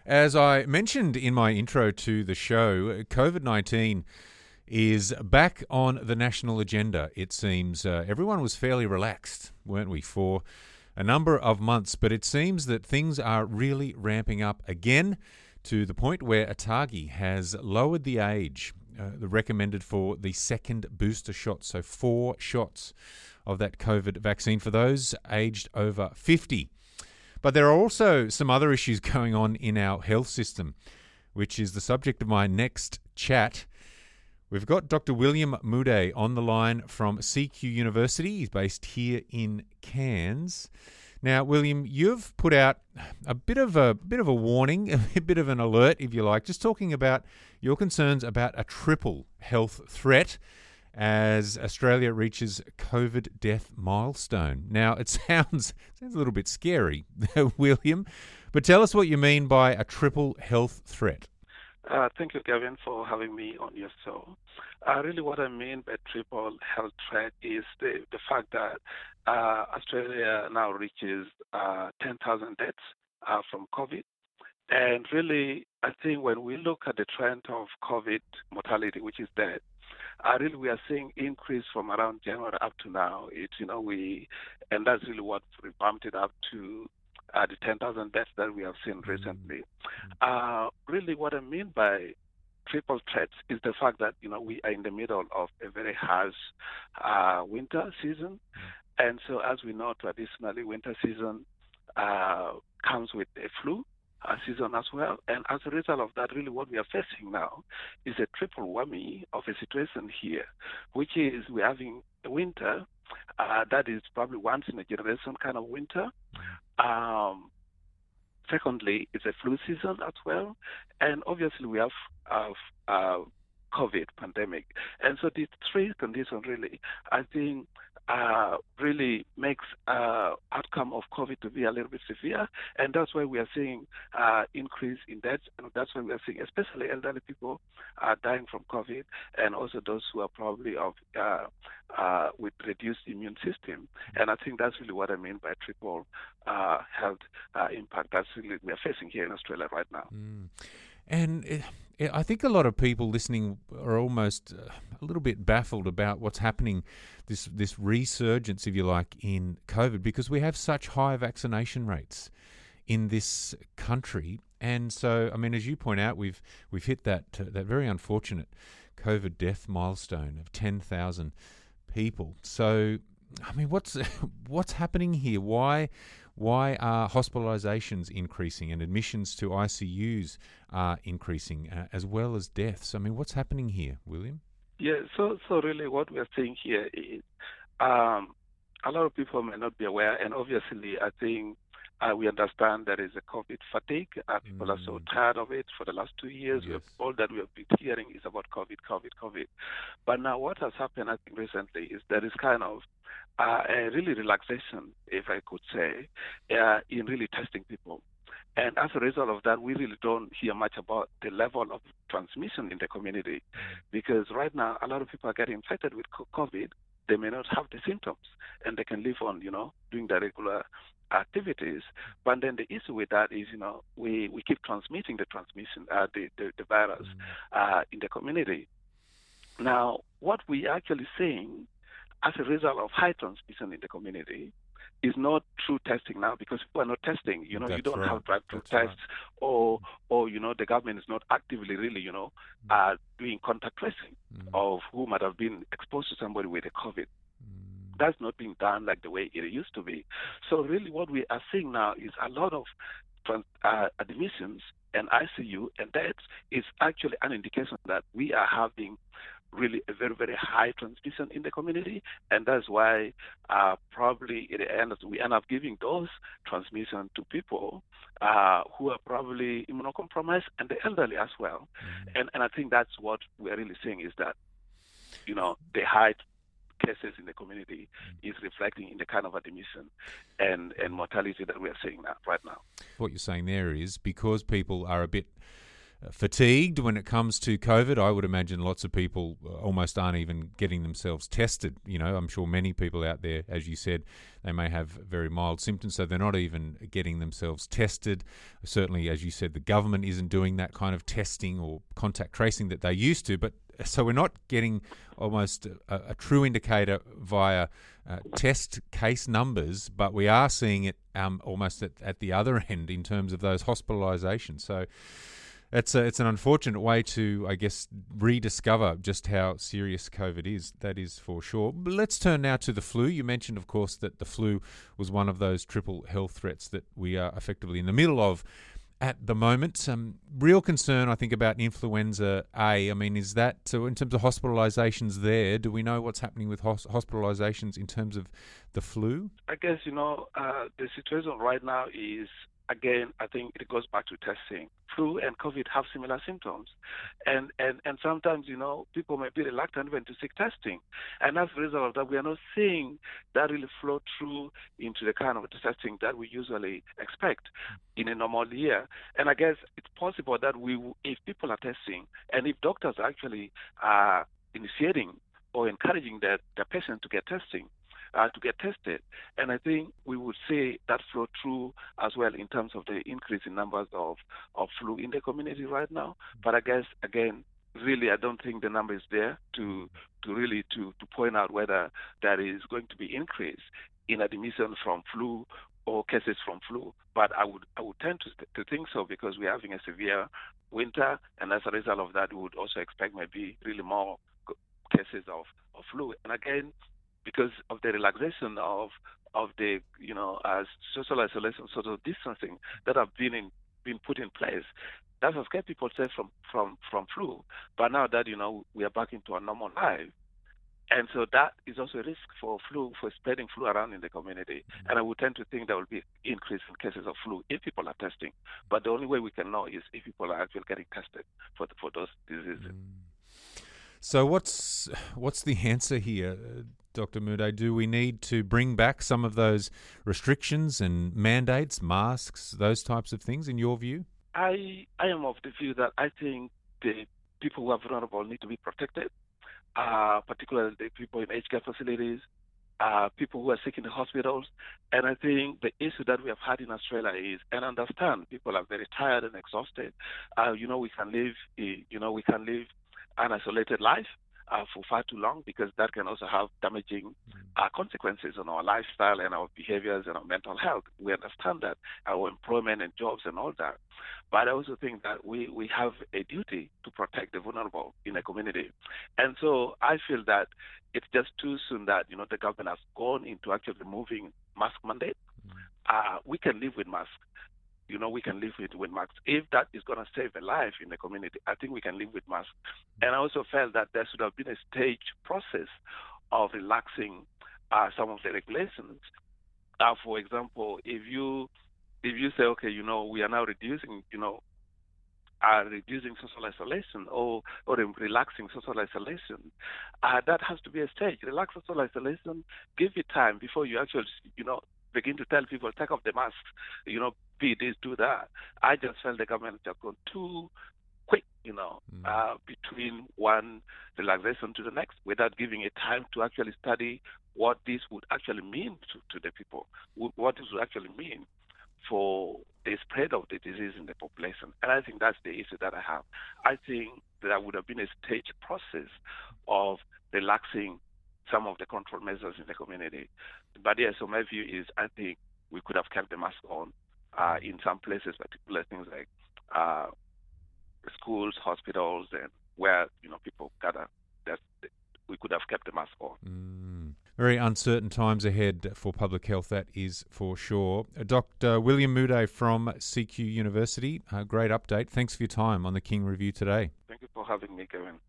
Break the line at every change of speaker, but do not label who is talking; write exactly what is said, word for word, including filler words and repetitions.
As I mentioned in my intro to the show, COVID nineteen is back on the national agenda. It seems uh, everyone was fairly relaxed, weren't we, for a number of months, but it seems that things are really ramping up again to the point where ATAGI has lowered the age uh, the recommended for the second booster shot, so four shots of that COVID vaccine for those aged over fifty. But there are also some other issues going on in our health system, which is the subject of my next chat. We've got Doctor William Mude on the line from C Q University. He's based here in Cairns. Now, William, you've put out a bit of a bit of a warning, a bit of an alert, if you like, just talking about your concerns about a triple health threat as Australia reaches COVID death milestone. Now, it sounds sounds a little bit scary, William, but tell us what you mean by a triple health threat.
Uh, thank you, Gavin, for having me on your show. Uh, really what I mean by triple health threat is the, the fact that uh, Australia now reaches uh, ten thousand deaths uh, from COVID. And really, I think when we look at the trend of COVID mortality, which is death, Uh, really, we are seeing increase from around January up to now. It's, you know, we, and that's really what we bumped it up to uh, the ten thousand deaths that we have seen recently. Uh, really, what I mean by triple threats is the fact that, you know, we are in the middle of a very harsh uh, winter season. And so, as we know, traditionally, winter season uh, comes with a flu Uh, season as well. And as a result of that, really what we are facing now is a triple whammy of a situation here, which is we're having a winter uh, that is probably once in a generation kind of winter. Um, secondly, it's a flu season as well. And obviously we have uh, uh, COVID pandemic. And so these three conditions really, I think, Uh, really makes uh, outcome of COVID to be a little bit severe, and that's why we are seeing uh, increase in deaths, and that's why we are seeing especially elderly people uh, dying from COVID, and also those who are probably of uh, uh, with reduced immune system. And I think that's really what I mean by triple uh, health uh, impact. That's really we are facing here in Australia right now.
Mm. And it, it, I think a lot of people listening are almost uh, a little bit baffled about what's happening, this this resurgence, if you like, in COVID, because we have such high vaccination rates in this country. And so, I mean, as you point out, we've we've hit that uh, that very unfortunate COVID death milestone of ten thousand people. So, I mean, what's what's happening here? Why? Why are hospitalizations increasing and admissions to I C Us are increasing uh, as well as deaths? I mean, what's happening here, William?
Yeah, so so really what we're seeing here is um, a lot of people may not be aware, and obviously I think uh, we understand there is a COVID fatigue. Uh, people mm. are so tired of it. For the last two years, yes. all that we have been hearing is about COVID, COVID, COVID. But now what has happened, I think, recently is there is kind of Uh, a really relaxation, if I could say, uh, in really testing people. And as a result of that, we really don't hear much about the level of transmission in the community, because right now a lot of people are getting infected with COVID. They may not have the symptoms, and they can live on, you know, doing their regular activities. But then the issue with that is, you know, we, we keep transmitting the transmission, uh, the, the, the virus uh, in the community. Now, what we are actually seeing as a result of high transmission in the community is not through testing now, because people are not testing. You know,
That's
you don't
right.
have drive-through
That's
tests, right. or, or you know, the government is not actively really, you know, uh, doing contact tracing mm. of who might have been exposed to somebody with a COVID. Mm. That's not being done like the way it used to be. So really what we are seeing now is a lot of trans- uh, admissions and I C U and deaths is actually an indication that we are having really a very, very high transmission in the community, and that's why uh, probably at the end we end up giving those transmission to people uh, who are probably immunocompromised and the elderly as well. Mm-hmm. And and I think that's what we're really seeing is that, you know, the high cases in the community mm-hmm. is reflecting in the kind of admission and, and mortality that we are seeing now, right now.
What you're saying there is because people are a bit fatigued when it comes to COVID. I would imagine lots of people almost aren't even getting themselves tested. You know, I'm sure many people out there, as you said, they may have very mild symptoms, so they're not even getting themselves tested. Certainly, as you said, the government isn't doing that kind of testing or contact tracing that they used to. But so we're not getting almost a, a true indicator via uh, test case numbers, but we are seeing it um, almost at, at the other end in terms of those hospitalisations. So It's a, it's an unfortunate way to, I guess, rediscover just how serious COVID is. That is for sure. But let's turn now to the flu. You mentioned, of course, that the flu was one of those triple health threats that we are effectively in the middle of at the moment. Some real concern, I think, about influenza A. I mean, is that, so in terms of hospitalisations there, do we know what's happening with hos- hospitalisations in terms of the flu?
I guess, you know, uh, the situation right now is, again, I think it goes back to testing. Flu and COVID have similar symptoms. And, and, and sometimes, you know, people may be reluctant even to seek testing. And as a result of that, we are not seeing that really flow through into the kind of testing that we usually expect in a normal year. And I guess it's possible that we, if people are testing, and if doctors actually are initiating or encouraging their, their patients to get testing, Uh, to get tested. And I think we would say that flow through as well in terms of the increase in numbers of, of flu in the community right now. But I guess, again, really, I don't think the number is there to to really to, to point out whether there is going to be increase in admission from flu or cases from flu. But I would I would tend to, to think so, because we're having a severe winter, and as a result of that, we would also expect maybe really more cases of, of flu. And again, because of the relaxation of of the you know as social isolation, social distancing that have been in, been put in place, that has kept people safe from, from, from flu. But now that you know we are back into a normal life, and so that is also a risk for flu, for spreading flu around in the community. And I would tend to think there will be increase in cases of flu if people are testing. But the only way we can know is if people are actually getting tested for the, for those diseases.
Mm. So what's what's the answer here, Doctor Mude? Do we need to bring back some of those restrictions and mandates, masks, those types of things, in your view?
I I am of the view that I think the people who are vulnerable need to be protected, uh, particularly the people in aged care facilities, uh, people who are sick in the hospitals. And I think the issue that we have had in Australia is, and understand, people are very tired and exhausted. Uh, you know, we can live, you know, we can live an isolated life uh, for far too long, because that can also have damaging uh, consequences on our lifestyle and our behaviors and our mental health. We understand that, our employment and jobs and all that. But I also think that we, we have a duty to protect the vulnerable in a community. And so I feel that it's just too soon that, you know, the government has gone into actually removing mask mandate. Uh, we can live with masks. You know, we can live with, with masks. If that is going to save a life in the community, I think we can live with masks. And I also felt that there should have been a staged process of relaxing uh, some of the regulations. Uh, for example, if you if you say, okay, you know, we are now reducing, you know, are reducing social isolation or or relaxing social isolation, uh, that has to be a stage. Relax social isolation, give it time before you actually, you know, begin to tell people, take off the masks, you know, be this, do that. I just felt the government just gone too quick, you know, mm. uh, between one relaxation to the next, without giving it time to actually study what this would actually mean to, to the people, what this would actually mean for the spread of the disease in the population. And I think that's the issue that I have. I think there would have been a staged process of relaxing some of the control measures in the community. But yeah, so my view is, I think we could have kept the mask on uh, in some places, particular things like uh, schools, hospitals, and where, you know, people gather. That we could have kept the mask on.
Mm. Very uncertain times ahead for public health, that is for sure. Uh, Doctor William Mude from C Q University, a great update. Thanks for your time on the King Review today.
Thank you for having me, Kevin.